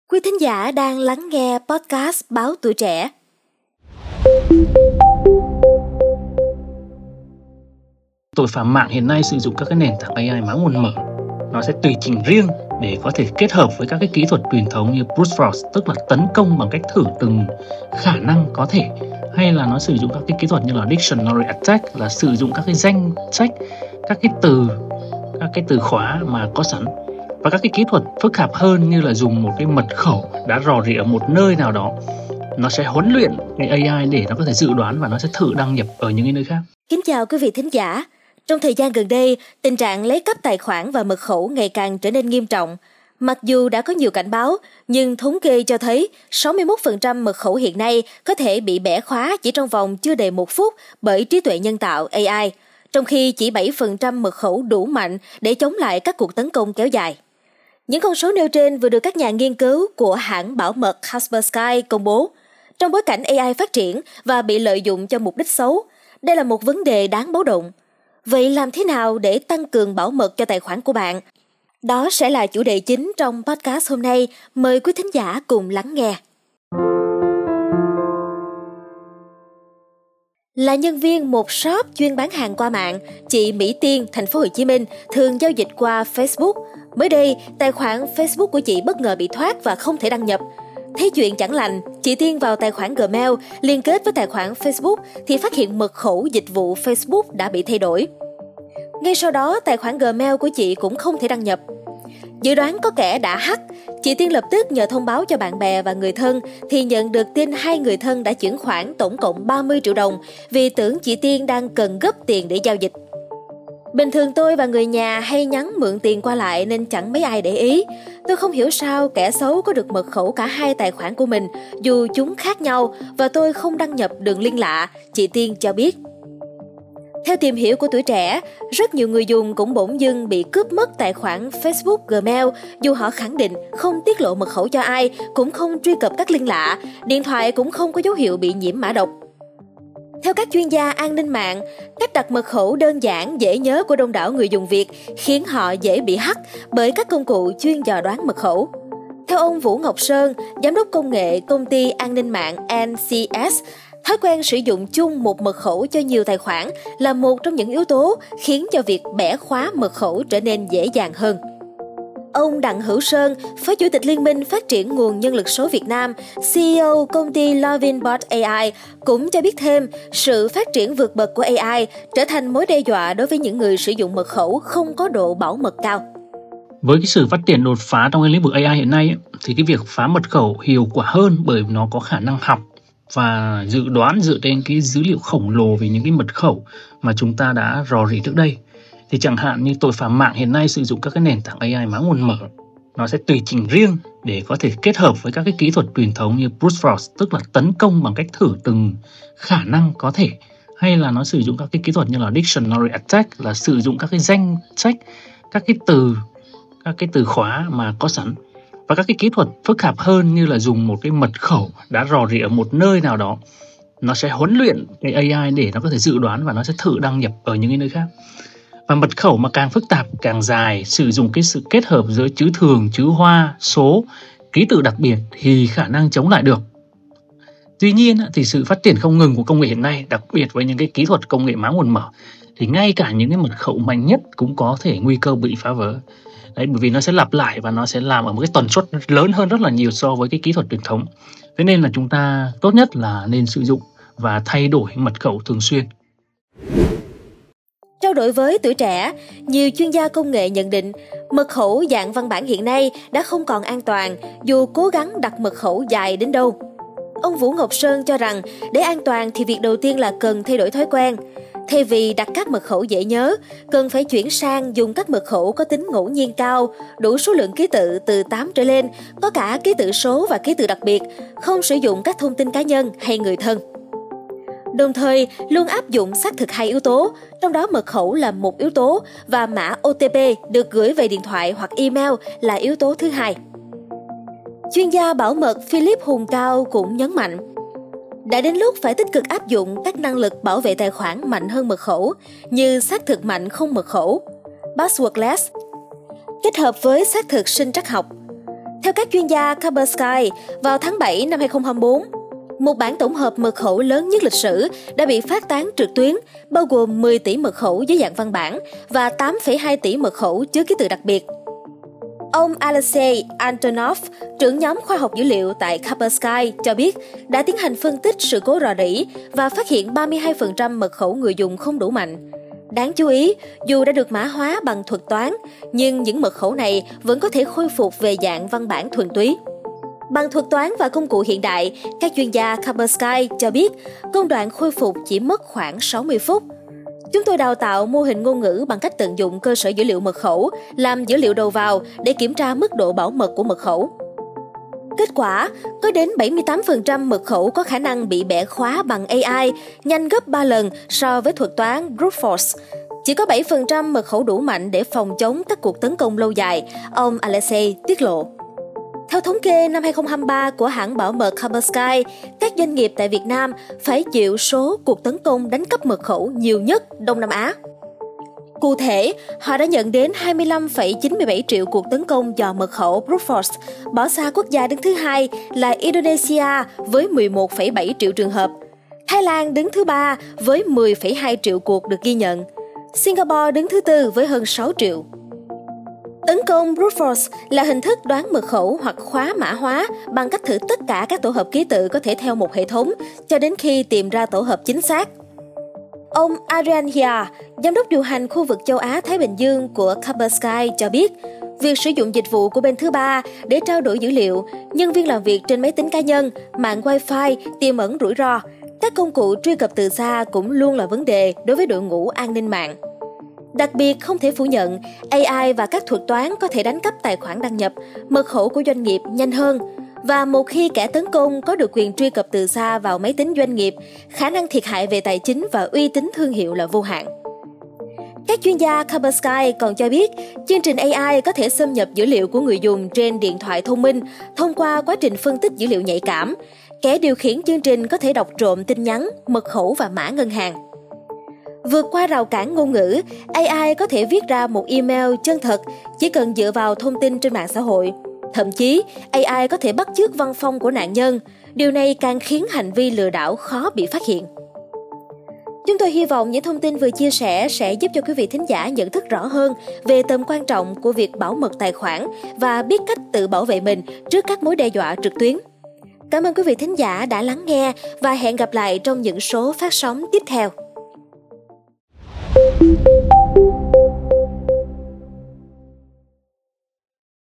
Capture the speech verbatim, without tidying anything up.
Quý thính giả đang lắng nghe podcast Báo Tuổi Trẻ. Tội phạm mạng hiện nay sử dụng các cái nền tảng a i mã nguồn mở. Nó sẽ tùy chỉnh riêng để có thể kết hợp với các cái kỹ thuật truyền thống như brute force, tức là tấn công bằng cách thử từng khả năng có thể, hay là nó sử dụng các cái kỹ thuật như là dictionary attack, là sử dụng các cái danh sách, các cái từ, các cái từ khóa mà có sẵn, và các cái kỹ thuật phức tạp hơn như là dùng một cái mật khẩu đã rò rỉ ở một nơi nào đó. Nó sẽ huấn luyện cái a i để nó có thể dự đoán và nó sẽ thử đăng nhập ở những cái nơi khác. Kính chào quý vị thính giả. Trong thời gian gần đây, tình trạng lấy cắp tài khoản và mật khẩu ngày càng trở nên nghiêm trọng. Mặc dù đã có nhiều cảnh báo, nhưng thống kê cho thấy sáu mươi mốt phần trăm mật khẩu hiện nay có thể bị bẻ khóa chỉ trong vòng chưa đầy một phút bởi trí tuệ nhân tạo a i, trong khi chỉ bảy phần trăm mật khẩu đủ mạnh để chống lại các cuộc tấn công kéo dài. Những con số nêu trên vừa được các nhà nghiên cứu của hãng bảo mật Kaspersky công bố. Trong bối cảnh a i phát triển và bị lợi dụng cho mục đích xấu, đây là một vấn đề đáng báo động. Vậy làm thế nào để tăng cường bảo mật cho tài khoản của bạn? Đó sẽ là chủ đề chính trong podcast hôm nay. Mời quý thính giả cùng lắng nghe. Là nhân viên một shop chuyên bán hàng qua mạng, chị Mỹ Tiên, thành phố Hồ Chí Minh thường giao dịch qua Facebook. Mới đây, tài khoản Facebook của chị bất ngờ bị thoát và không thể đăng nhập. Thấy chuyện chẳng lành, chị Tiên vào tài khoản Gmail liên kết với tài khoản Facebook thì phát hiện mật khẩu dịch vụ Facebook đã bị thay đổi. Ngay sau đó, tài khoản Gmail của chị cũng không thể đăng nhập. Dự đoán có kẻ đã hack, chị Tiên lập tức nhờ thông báo cho bạn bè và người thân thì nhận được tin hai người thân đã chuyển khoản tổng cộng ba mươi triệu đồng vì tưởng chị Tiên đang cần gấp tiền để giao dịch. Bình thường tôi và người nhà hay nhắn mượn tiền qua lại nên chẳng mấy ai để ý. Tôi không hiểu sao kẻ xấu có được mật khẩu cả hai tài khoản của mình dù chúng khác nhau và tôi không đăng nhập đường link lạ, chị Tiên cho biết. Theo tìm hiểu của Tuổi Trẻ, rất nhiều người dùng cũng bỗng dưng bị cướp mất tài khoản Facebook, Gmail dù họ khẳng định không tiết lộ mật khẩu cho ai, cũng không truy cập các link lạ, điện thoại cũng không có dấu hiệu bị nhiễm mã độc. Theo các chuyên gia an ninh mạng, cách đặt mật khẩu đơn giản dễ nhớ của đông đảo người dùng Việt khiến họ dễ bị hack bởi các công cụ chuyên dò đoán mật khẩu. Theo ông Vũ Ngọc Sơn, giám đốc công nghệ công ty an ninh mạng en xê ét, thói quen sử dụng chung một mật khẩu cho nhiều tài khoản là một trong những yếu tố khiến cho việc bẻ khóa mật khẩu trở nên dễ dàng hơn. Ông Đặng Hữu Sơn, Phó Chủ tịch Liên minh Phát triển Nguồn Nhân lực số Việt Nam, xê e ô công ty Lovinbot a i, cũng cho biết thêm sự phát triển vượt bậc của a i trở thành mối đe dọa đối với những người sử dụng mật khẩu không có độ bảo mật cao. Với cái sự phát triển đột phá trong cái lĩnh vực a i hiện nay thì cái việc phá mật khẩu hiệu quả hơn bởi nó có khả năng học và dự đoán dựa trên cái dữ liệu khổng lồ về những cái mật khẩu mà chúng ta đã rò rỉ trước đây. Thì chẳng hạn như tội phạm mạng hiện nay sử dụng các cái nền tảng a i mã nguồn mở. Nó sẽ tùy chỉnh riêng để có thể kết hợp với các cái kỹ thuật truyền thống như brute force, tức là tấn công bằng cách thử từng khả năng có thể, hay là nó sử dụng các cái kỹ thuật như là dictionary attack, là sử dụng các cái danh sách, các cái từ, các cái từ khóa mà có sẵn, và các cái kỹ thuật phức tạp hơn như là dùng một cái mật khẩu đã rò rỉ ở một nơi nào đó. Nó sẽ huấn luyện cái a i để nó có thể dự đoán và nó sẽ thử đăng nhập ở những cái nơi khác. Và mật khẩu mà càng phức tạp, càng dài, sử dụng cái sự kết hợp giữa chữ thường, chữ hoa, số, ký tự đặc biệt thì khả năng chống lại được. Tuy nhiên thì sự phát triển không ngừng của công nghệ hiện nay, đặc biệt với những cái kỹ thuật công nghệ mã nguồn mở, thì ngay cả những cái mật khẩu mạnh nhất cũng có thể nguy cơ bị phá vỡ. Đấy, bởi vì nó sẽ lặp lại và nó sẽ làm ở một cái tần suất lớn hơn rất là nhiều so với cái kỹ thuật truyền thống. Thế nên là chúng ta tốt nhất là nên sử dụng và thay đổi mật khẩu thường xuyên. Trao đổi với Tuổi Trẻ, nhiều chuyên gia công nghệ nhận định mật khẩu dạng văn bản hiện nay đã không còn an toàn dù cố gắng đặt mật khẩu dài đến đâu. Ông Vũ Ngọc Sơn cho rằng để an toàn thì việc đầu tiên là cần thay đổi thói quen. Thay vì đặt các mật khẩu dễ nhớ, cần phải chuyển sang dùng các mật khẩu có tính ngẫu nhiên cao, đủ số lượng ký tự từ tám trở lên, có cả ký tự số và ký tự đặc biệt, không sử dụng các thông tin cá nhân hay người thân. Đồng thời, luôn áp dụng xác thực hai yếu tố, trong đó mật khẩu là một yếu tố và mã ô tê pê được gửi về điện thoại hoặc email là yếu tố thứ hai. Chuyên gia bảo mật Philip Hùng Cao cũng nhấn mạnh, đã đến lúc phải tích cực áp dụng các năng lực bảo vệ tài khoản mạnh hơn mật khẩu như xác thực mạnh không mật khẩu, passwordless, kết hợp với xác thực sinh trắc học. Theo các chuyên gia Kaspersky, vào tháng bảy năm hai không hai tư, một bản tổng hợp mật khẩu lớn nhất lịch sử đã bị phát tán trực tuyến, bao gồm mười tỷ mật khẩu dưới dạng văn bản và tám phẩy hai tỷ mật khẩu chứa ký tự đặc biệt. Ông Alexei Antonov, trưởng nhóm khoa học dữ liệu tại Kaspersky, cho biết đã tiến hành phân tích sự cố rò rỉ và phát hiện ba mươi hai phần trăm mật khẩu người dùng không đủ mạnh. Đáng chú ý, dù đã được mã hóa bằng thuật toán, nhưng những mật khẩu này vẫn có thể khôi phục về dạng văn bản thuần túy. Bằng thuật toán và công cụ hiện đại, các chuyên gia Kaspersky cho biết công đoạn khôi phục chỉ mất khoảng sáu mươi phút. Chúng tôi đào tạo mô hình ngôn ngữ bằng cách tận dụng cơ sở dữ liệu mật khẩu, làm dữ liệu đầu vào để kiểm tra mức độ bảo mật của mật khẩu. Kết quả, có đến bảy mươi tám phần trăm mật khẩu có khả năng bị bẻ khóa bằng a i, nhanh gấp ba lần so với thuật toán brute force. Chỉ có bảy phần trăm mật khẩu đủ mạnh để phòng chống các cuộc tấn công lâu dài, ông Alexei tiết lộ. Theo thống kê năm hai không hai ba của hãng bảo mật Kaspersky, các doanh nghiệp tại Việt Nam phải chịu số cuộc tấn công đánh cắp mật khẩu nhiều nhất Đông Nam Á. Cụ thể, họ đã nhận đến hai mươi lăm phẩy chín mươi bảy triệu cuộc tấn công dò mật khẩu brute force, bỏ xa quốc gia đứng thứ hai là Indonesia với mười một phẩy bảy triệu trường hợp. Thái Lan đứng thứ ba với mười phẩy hai triệu cuộc được ghi nhận. Singapore đứng thứ tư với hơn sáu triệu. Tấn công brute force là hình thức đoán mật khẩu hoặc khóa mã hóa bằng cách thử tất cả các tổ hợp ký tự có thể theo một hệ thống cho đến khi tìm ra tổ hợp chính xác. Ông Adrian Hia, giám đốc điều hành khu vực châu Á-Thái Bình Dương của Kaspersky cho biết, việc sử dụng dịch vụ của bên thứ ba để trao đổi dữ liệu, nhân viên làm việc trên máy tính cá nhân, mạng Wi-Fi tiềm ẩn rủi ro. Các công cụ truy cập từ xa cũng luôn là vấn đề đối với đội ngũ an ninh mạng. Đặc biệt, không thể phủ nhận, a i và các thuật toán có thể đánh cắp tài khoản đăng nhập, mật khẩu của doanh nghiệp nhanh hơn. Và một khi kẻ tấn công có được quyền truy cập từ xa vào máy tính doanh nghiệp, khả năng thiệt hại về tài chính và uy tín thương hiệu là vô hạn. Các chuyên gia Kaspersky còn cho biết, chương trình a i có thể xâm nhập dữ liệu của người dùng trên điện thoại thông minh thông qua quá trình phân tích dữ liệu nhạy cảm. Kẻ điều khiển chương trình có thể đọc trộm tin nhắn, mật khẩu và mã ngân hàng. Vượt qua rào cản ngôn ngữ, a i có thể viết ra một email chân thật chỉ cần dựa vào thông tin trên mạng xã hội. Thậm chí, a i có thể bắt chước văn phong của nạn nhân. Điều này càng khiến hành vi lừa đảo khó bị phát hiện. Chúng tôi hy vọng những thông tin vừa chia sẻ sẽ giúp cho quý vị thính giả nhận thức rõ hơn về tầm quan trọng của việc bảo mật tài khoản và biết cách tự bảo vệ mình trước các mối đe dọa trực tuyến. Cảm ơn quý vị thính giả đã lắng nghe và hẹn gặp lại trong những số phát sóng tiếp theo.